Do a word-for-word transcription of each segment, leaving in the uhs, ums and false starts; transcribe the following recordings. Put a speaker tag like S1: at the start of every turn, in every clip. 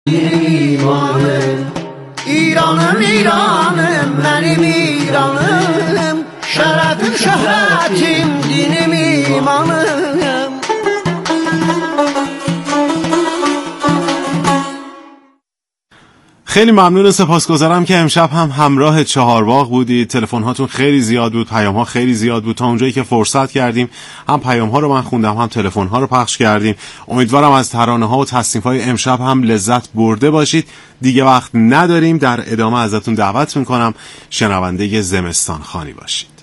S1: ایرانم ایرانم ایرانم منم ایرانم شرفم شهرتیم دینم ایمانم.
S2: خیلی ممنون و سپاسگزارم که امشب هم همراه چهارباغ بودید. تلفن هاتون خیلی زیاد بود، پیام ها خیلی زیاد بود. تا اونجایی که فرصت کردیم هم پیام ها رو من خوندم، هم تلفن ها رو پخش کردیم. امیدوارم از ترانه ها و تصنیف های امشب هم لذت برده باشید. دیگه وقت نداریم، در ادامه ازتون دعوت میکنم شنونده زمستان خوانی باشید.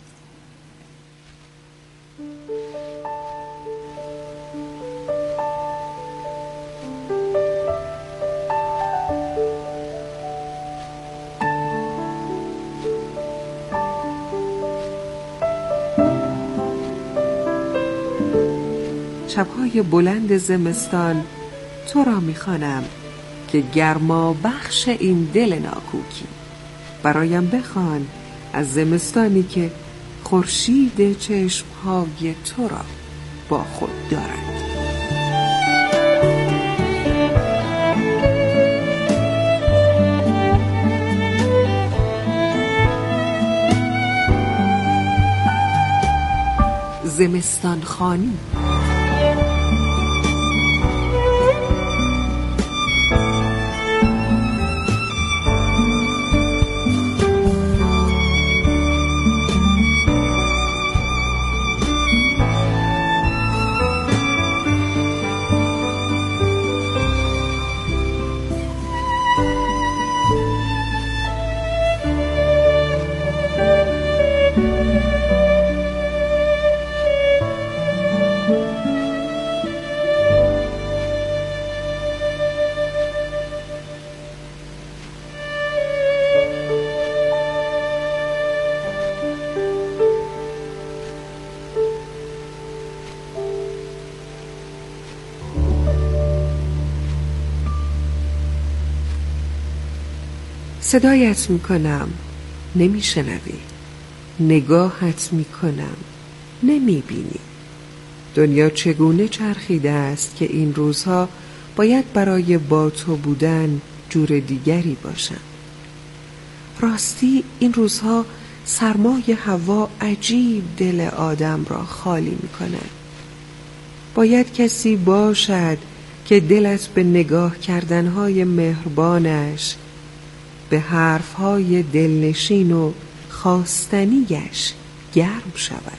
S3: شب‌های بلند زمستان تو را می‌خوانم که گرما بخش این دل ناکوکی. برایم بخوان از زمستانی که خورشید چشم‌های تو را با خود دارد. زمستان خوانی. صدایت میکنم نمیشنوی، نگاهت میکنم نمیبینی. دنیا چگونه چرخیده است که این روزها باید برای با تو بودن جور دیگری باشند. راستی این روزها سرمای هوا عجیب دل آدم را خالی میکند. باید کسی باشد که دلت به نگاه کردنهای مهربانش، به حرفهای دلنشین و خواستنیش گرم شود.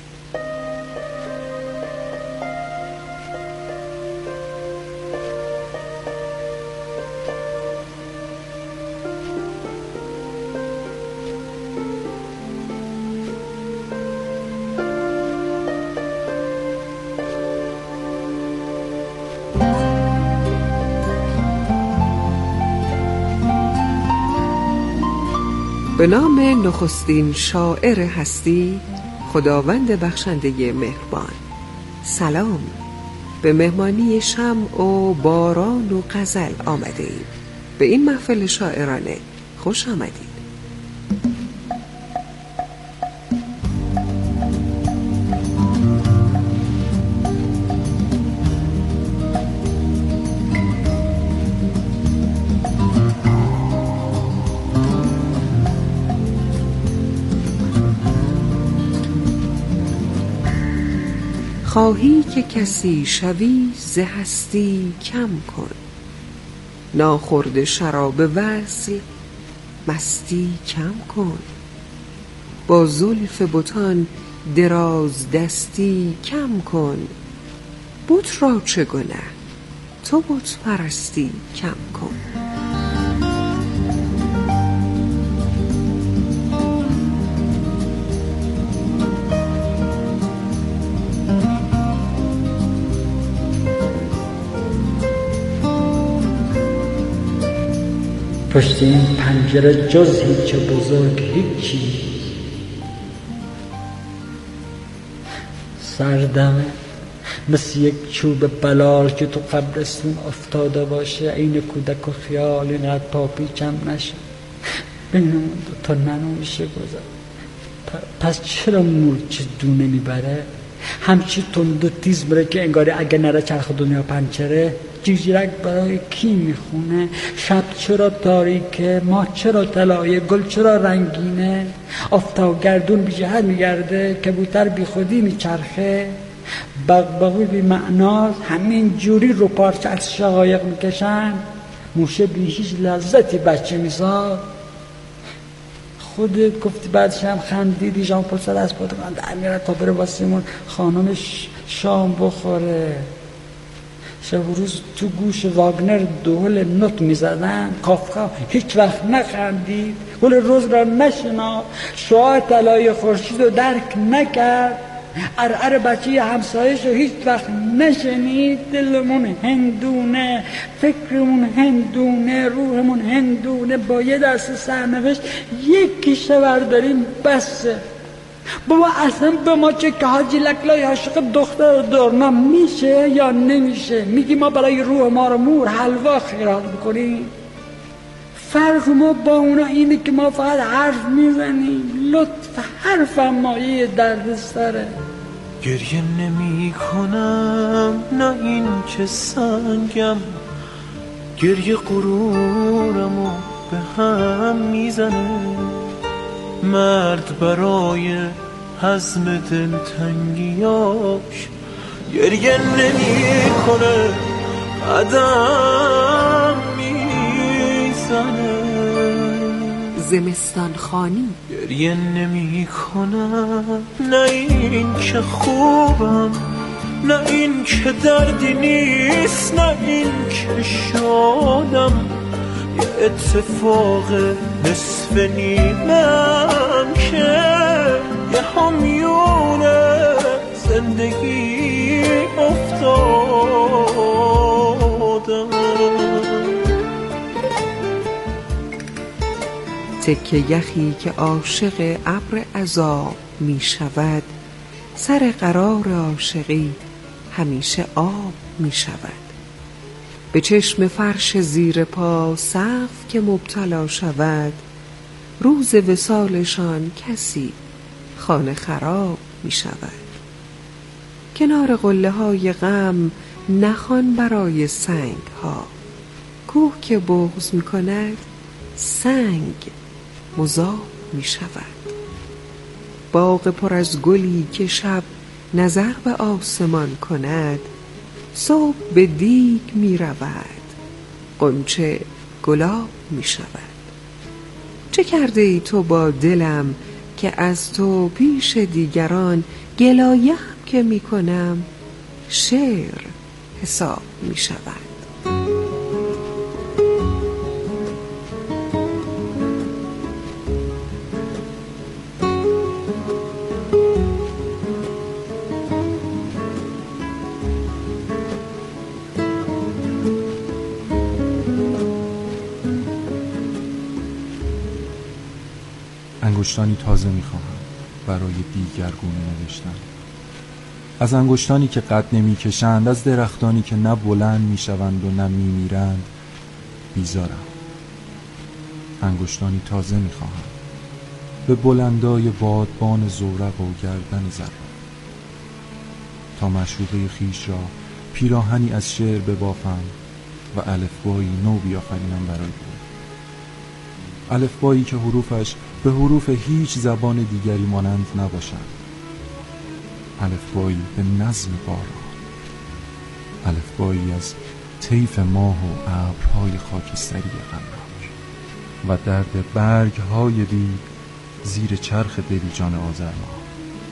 S3: به نام نخستین شاعر هستی، خداوند بخشنده مهربان. سلام. به مهمانی شمع و باران و غزل آمده ایم. به این محفل شاعرانه خوش آمدید. خواهی که کسی شوی ز هستی کم کن، ناخورد شراب وصل مستی کم کن. با زلف بتان دراز دستی کم کن، بت را چه گنه تو بت پرستی کم کن.
S4: پشت این پنجره جز هیچ بزرگ هیچی. سردمه مثل یک چوب بلال که تو قبرستون افتاده باشه. این کودک و خیال اینقدر پاپیچم نشه، بینمون دو تا ننوشه گذار. پس چرا مورچه دونه میبره؟ همچی تند و تیز بره که انگاری اگه نره چرخ دنیا پنچره. جیجیرک برای کی میخونه؟ شب چرا تاریکه؟ ماه چرا طلایه؟ گل چرا رنگینه؟ آفتاب گردون بی جهت میگرده، کبوتر بی خودی میچرخه، بغبغوی بی معناست همین جوری رو پارچه از شقایق میکشن، موشه بی هیچ لذتی بچه میساد. خودت گفتی بعدش هم خندیدی، ژان پل سر از پادگان در میره تا بره واسمون خانمش شام بخوره. شب و روز تو گوش واگنر دهل نوت میزدن، کافکا هیچ وقت نخندید، گل روز را نشنا، شعاع طلای خورشید رو درک نکرد، ارعر بچه همسایش رو هیچ وقت نشنید. دلمون هندونه، فکرمون هندونه، روحمون هندونه، با یه دست سرنوشت یک کیسه برداریم بسه. بابا اصلا به ما چه که حاجی لکلای عاشق دختر دورنا میشه یا نمیشه؟ میگی ما برای روح ما رو مور حلوا خیرات بکنیم. فرق ما با اونا اینه که ما فقط حرف میزنیم، لطف حرف هم مایه درد سره.
S5: گریه نمی کنم نه این که سنگم، گریه غرورمو به هم میزنه. مرد برای هضم دلتنگیاش گریه نمی کنه، قدم میزنه.
S3: زمستان خانی.
S5: گریه نمی کنم نه این که خوبم، نه این که دردی نیست، نه این که شادم. یه اتفاق نصف نیمم که یه همیون زندگی افتادم.
S3: تکه یخی که عاشق ابر عذاب می شود، سر قرار عاشقی همیشه آب می شود. به چشم فرش زیر پا سقف که مبتلا شود، روز وصالشان کسی خانه خراب می شود. کنار قله های غم نخوان برای سنگ ها، کوه که بغض می کند سنگ مذاب می شود. باغ پر از گلی که شب نظر به آسمان کند، صبح به دیگ می رود، غنچه گلاب می شود. چه کرده ای تو با دلم که از تو پیش دیگران گلایه هم که می کنم شعر حساب می شود.
S6: انگشتانی تازه میخواهم برای دیگرگون نوشتن، از انگشتانی که قد نمیکشند، از درختانی که نه بلند میشوند و نه میمیرند بیزارم. انگشتانی تازه میخواهم به بلندای بادبان زورق و گردن زرد، تا مشروقه خیش را پیراهنی از شعر ببافم و الفبایی نو بیافرینم برای او. الفبایی که حروفش به حروف هیچ زبان دیگری مانند نباشد. الفبایی به نظم باران، الفبایی از طیف ماه و ابرهای خاکستری غمناک و درد برگ‌های بی زیر چرخ دلیجان آذرماه.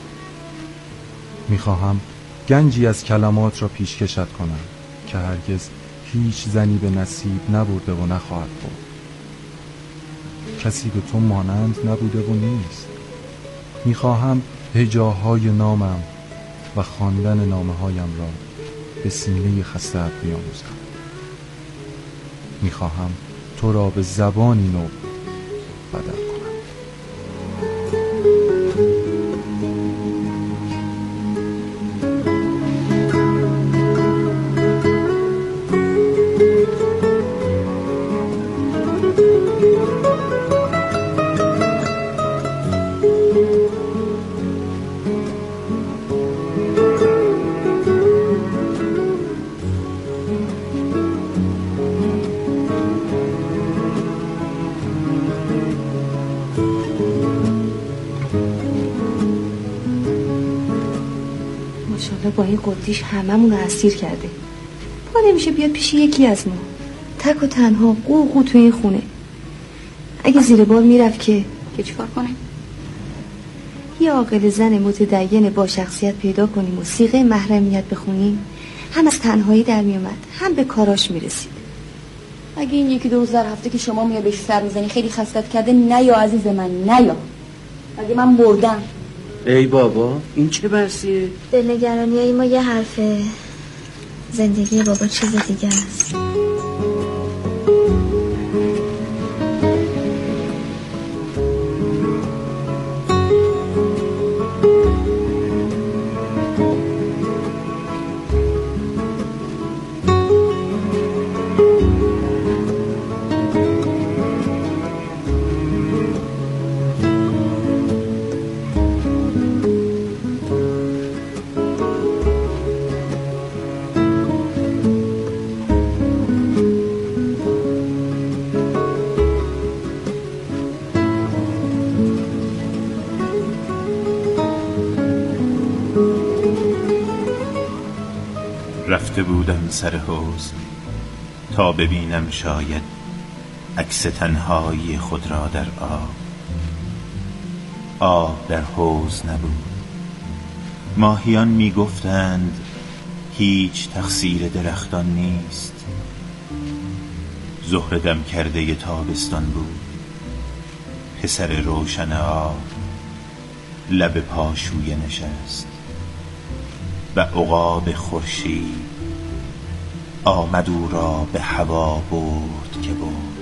S6: می‌خواهم گنجی از کلمات را پیشکشت کنم که هرگز هیچ زنی به نصیب نبرده و نخواهد برد. کسی به تو مانند نبوده و نیست. میخواهم هجاهای نامم و خواندن نامه هایم را به سینه خسته‌ات بیاموزم. میخواهم تو را به زبانی نو بدل کنم.
S7: حالا با این قدیش هممون رو اسیر کرده. پا نمیشه بیاد پیش یکی از ما، تک و تنها قوقو تو این خونه. اگه زیر بار میرفت که که چیکار کنه؟ یه عاقل زن متدین با شخصیت پیدا کنیم و صیغه محرمیت بخونیم، هم از تنهایی در میومد، هم به کاراش میرسید. اگه این یکی دو روز در هفته که شما میای بهش سر میزنی خیلی خستت کرده، نیا عزیز من، نیا. اگه من مردم.
S8: ای بابا این چه بحثیه؟
S9: دلنگرانی های ما یه حرفه، زندگی بابا چیز دیگه است.
S10: رفته بودم سر حوض تا ببینم شاید عکس تنهایی خود را در آب. آب در حوض نبود. ماهیان می گفتند هیچ تقصیر درختان نیست. ظهر دم کرده ی تابستان بود. پسر روشن آب لب پاشویه نشست و عقاب خورشید آمد او را به هوا برد که برد.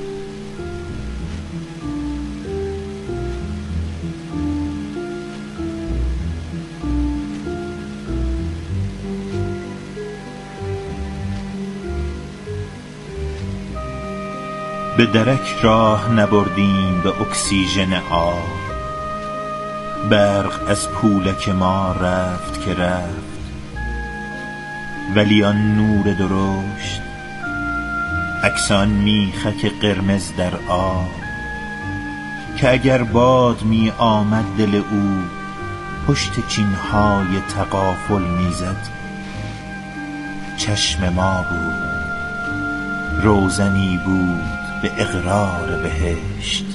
S10: به درک راه نبردیم به اکسیژن آب. برق از پولک ما رفت که رفت، ولی آن نور درشت عکس آن میخک قرمز در آب که اگر باد می آمد دل او پشت چینهای تغافل میزد. چشم ما بود، روزنی بود به اقرار بهشت.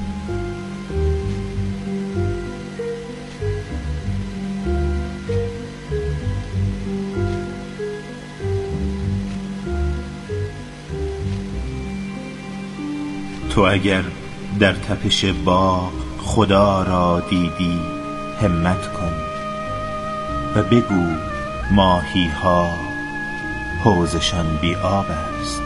S10: تو اگر در تپش باغ خدا را دیدی همت کن و بگو ماهی ها حوضشان بی آب است.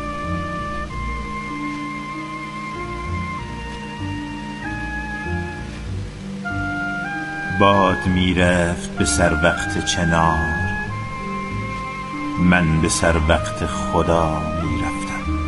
S10: باد می رفت به سر وقت چنار، من به سر وقت خدا می رفتم.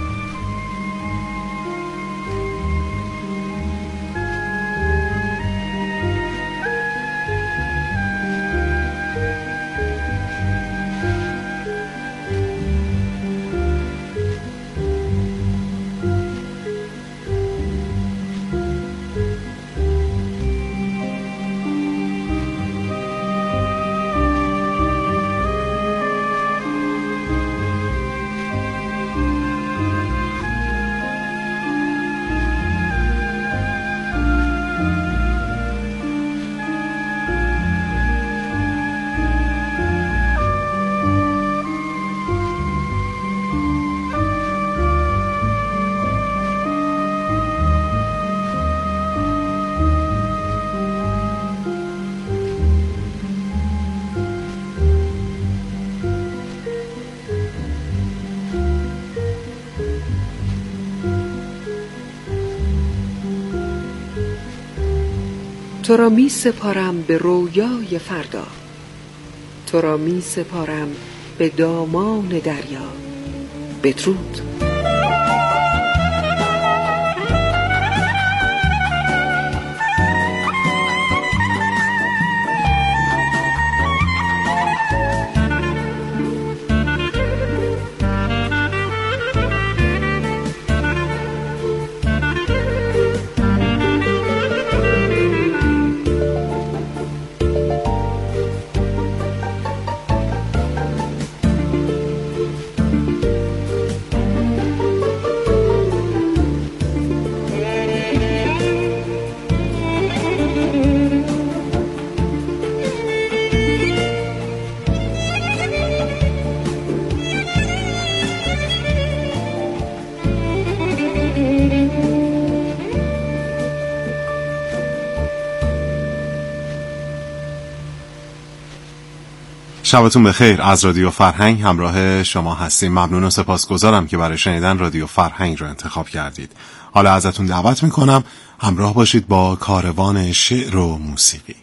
S3: تو را می سپارم به رویای فردا، تو را می سپارم به دامان دریا. بدرود.
S2: شبتون بخیر. از رادیو فرهنگ همراه شما هستیم. ممنون و سپاسگزارم که برای شنیدن رادیو فرهنگ رو انتخاب کردید. حالا ازتون دعوت میکنم همراه باشید با کاروان شعر و موسیقی.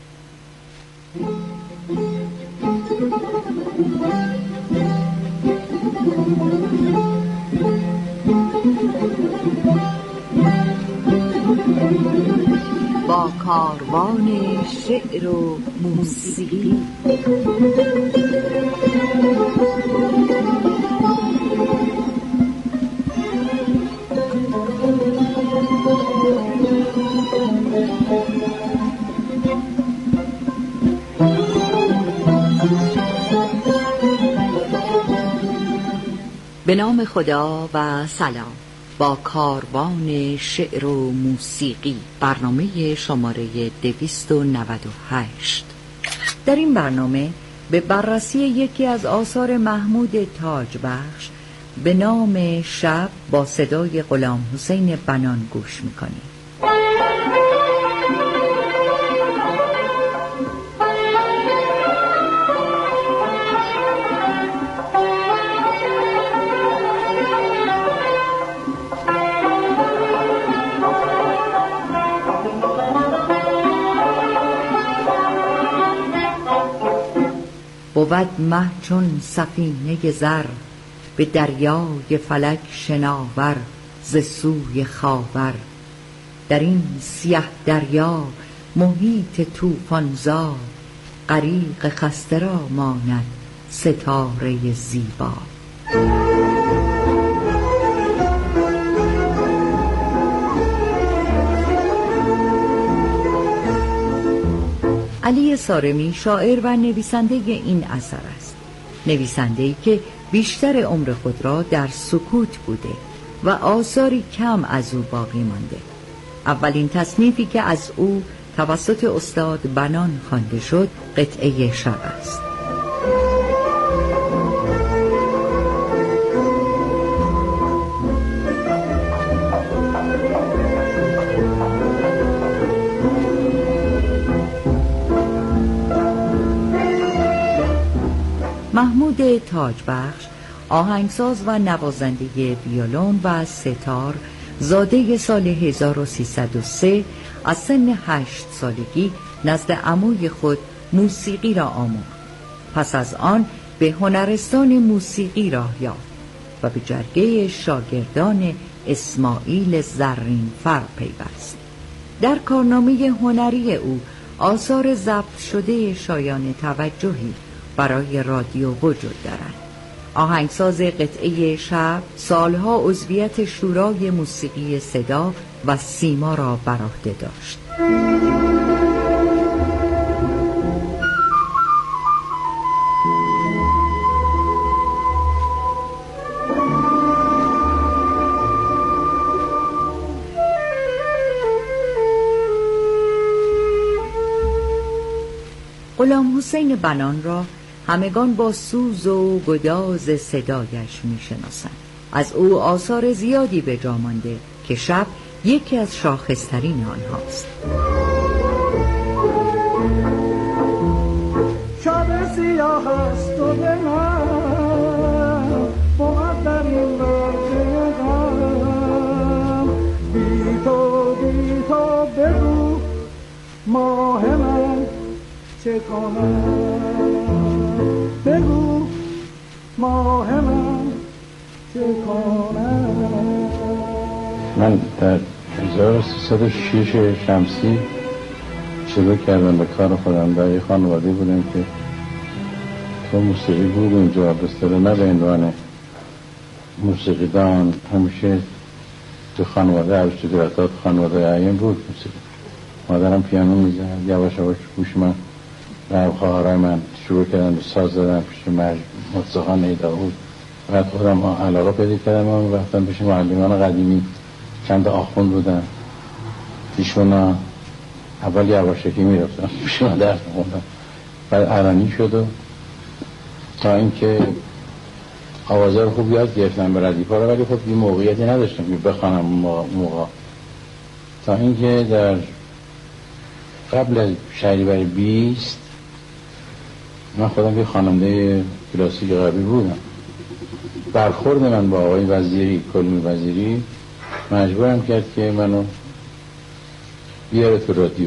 S3: با کاروان شعر و موسیقی. به نام خدا و سلام. با کاروان شعر و موسیقی، برنامه شماره دویست و نود و هشت. در این برنامه به بررسی یکی از آثار محمود تاجبخش به نام شب با صدای غلام حسین بنان گوش میکنیم. بود مه چون سفینه زر به دریای فلک شناور ز سوی خاور. در این سیه دریا محیط طوفان‌زا غریق خسته را ماند ستاره زیبا. علی صارمی شاعر و نویسنده این اثر است. نویسنده‌ای که بیشتر عمر خود را در سکوت بوده و آثاری کم از او باقی مانده. اولین تصنیفی که از او توسط استاد بنان خوانده شد قطعه شب است. محمود تاجبخش آهنگساز و نوازنده ویولون و ستار، زاده سال هزار و سیصد و سه، از سن هشت سالگی نزد عموی خود موسیقی را آموخت. پس از آن به هنرستان موسیقی راه یافت و به جرگه شاگردان اسماعیل زرینفر پیوست. در کارنامه هنری او آثار ضبط شده شایان توجهی برای رادیو وجود دارد. آهنگساز قطعه شب سالها عضویت شورای موسیقی صدا و سیما را بر عهده داشت. غلام حسین بنان را همگان با سوز و گداز صدایش می‌شناسند. از او آثار زیادی به جا مانده که شب یکی از شاخص‌ترین آنهاست.
S5: شب سیاه است و به من بود در این وقت غم، بی تو بی تو بگو ماه من چه کنم، بگو ماه من چه کنم.
S11: من در هزار و سیصد و شش شمسی شروع کردم به کار خودم. در یک خانواده بودم که تو موسیقی بود اونجا، بستره نه به عنوان موسیقیدان، همیشه تو خانواده عروس درختات خانواده عین بود موسیقی. مادرم پیانو میزد، یواش یواش گوش من و خواهرای من شروع کردن به ساز زدن پیش مرزقان ایداود. بعد خودم علاقه پیدا کردم و رفتم پیش معلمان قدیمی، چند آخوند بودن پیشونا. اول یواشکی میرفتم پیش من درس میخوندم، بعد علنی شد و تا اینکه آوازه رو خوب یاد گرفتم به ردیفا رو، ولی خب یه موقعیتی نداشتم که بخوانم موقع. تا اینکه در قبل از شهریور بیست من خودم یه خواننده کلاسیک غربی بودم. برخورد من با آقای وزیری، کلمی وزیری، مجبورم کرد که منو بیاره تو رادیو.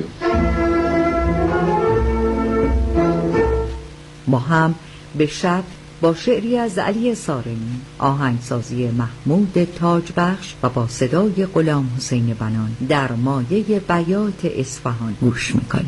S12: ما هم به شب با شعری از علی سارمی، آهنگسازی محمود تاجبخش و با صدای غلام حسین بنان در مایه بیات اصفهان گوش میکنیم.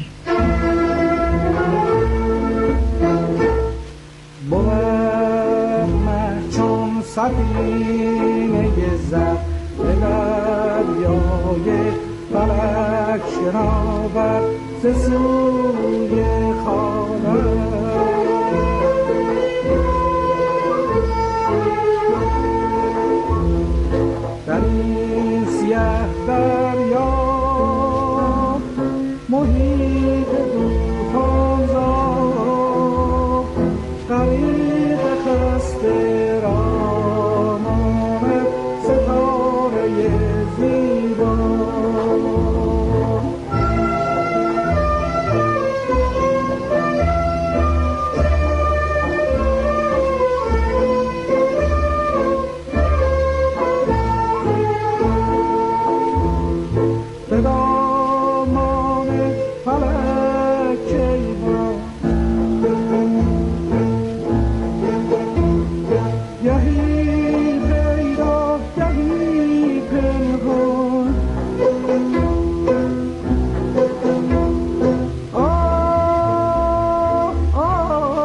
S5: چون سفینه زد به دریای فلک شناور ز سوی خانه در این سیه دریا محیط دوتان زاد غریق خسته را ماند ستاره زیبا. به دامان فلک ایوان گهی پیدا گهی پنهان آه آه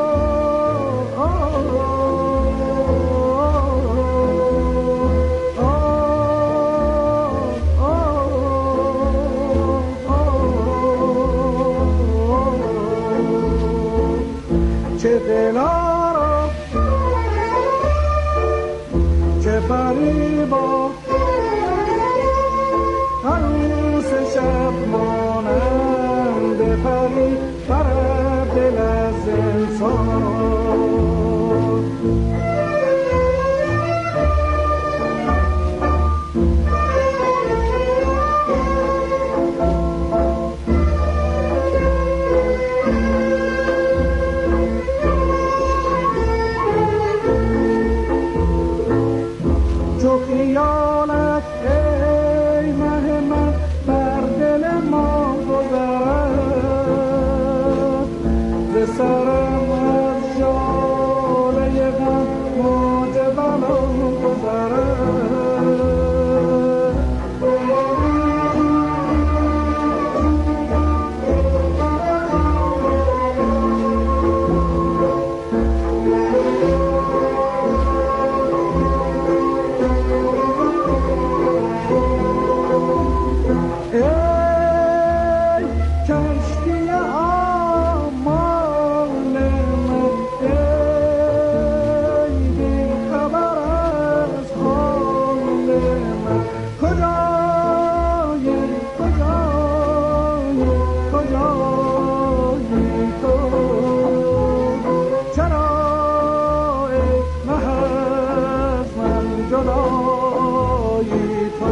S5: چه دلارا چه فریبا عروس شب مانند پری بر دل از انسان. چو خیالت ای مه من بر دل ما گذرد ز سرم از ژاله غم موج بلا گذرد. ای کشتی آمال من ای بی خبر از حال من کجایی کجایی کجایی تو چرا ای مه از من جدایی تو.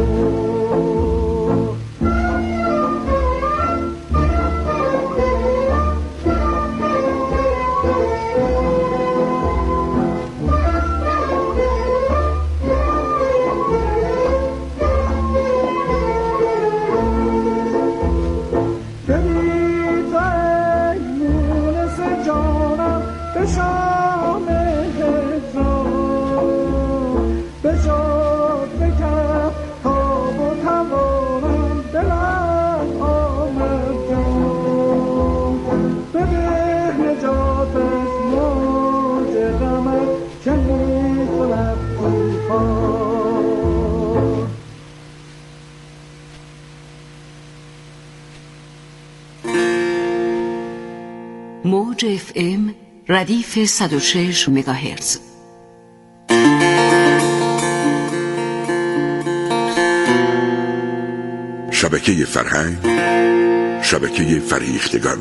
S12: موج اف ام ردیف صد و شش مگاهرتز.
S13: شبکه فرهنگ، شبکه فریختگان.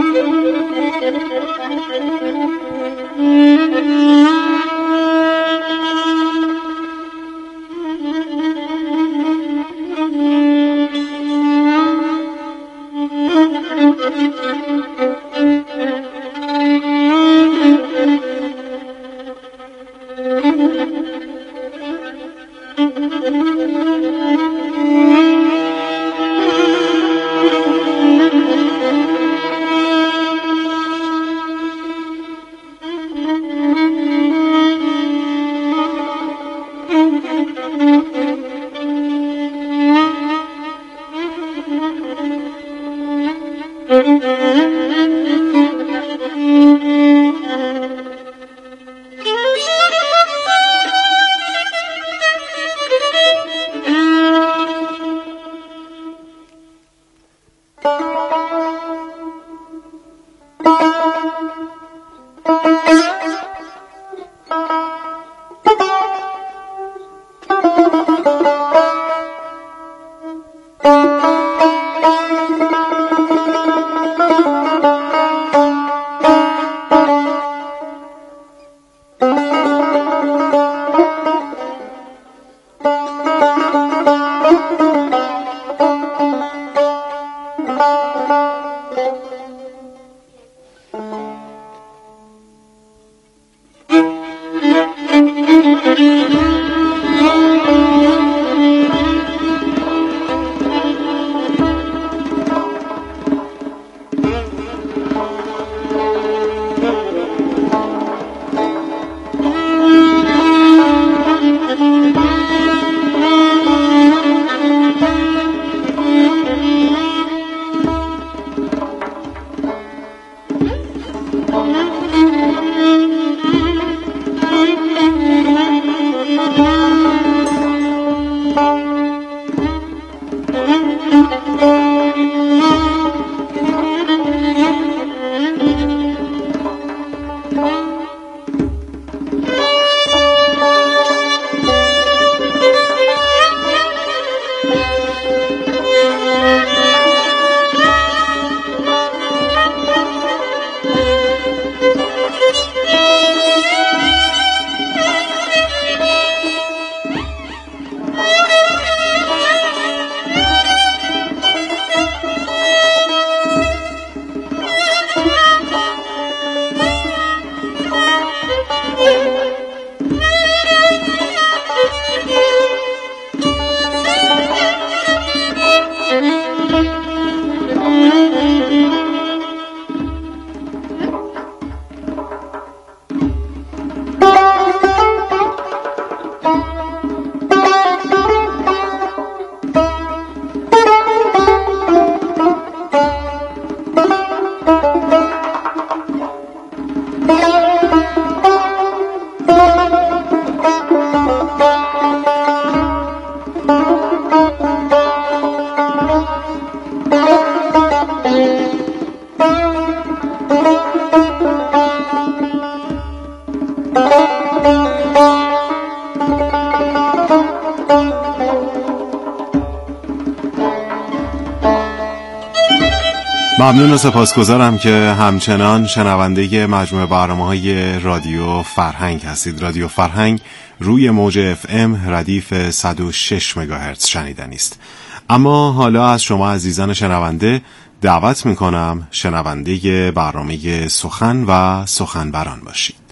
S2: ممنون و سپاسگزارم که همچنان شنونده مجموعه برنامه‌های رادیو فرهنگ هستید. رادیو فرهنگ روی موج اف ام ردیف صد و شش مگاهرتز شنیدنی است. اما حالا از شما عزیزان شنونده دعوت میکنم شنونده برنامه سخن و سخنوران باشید.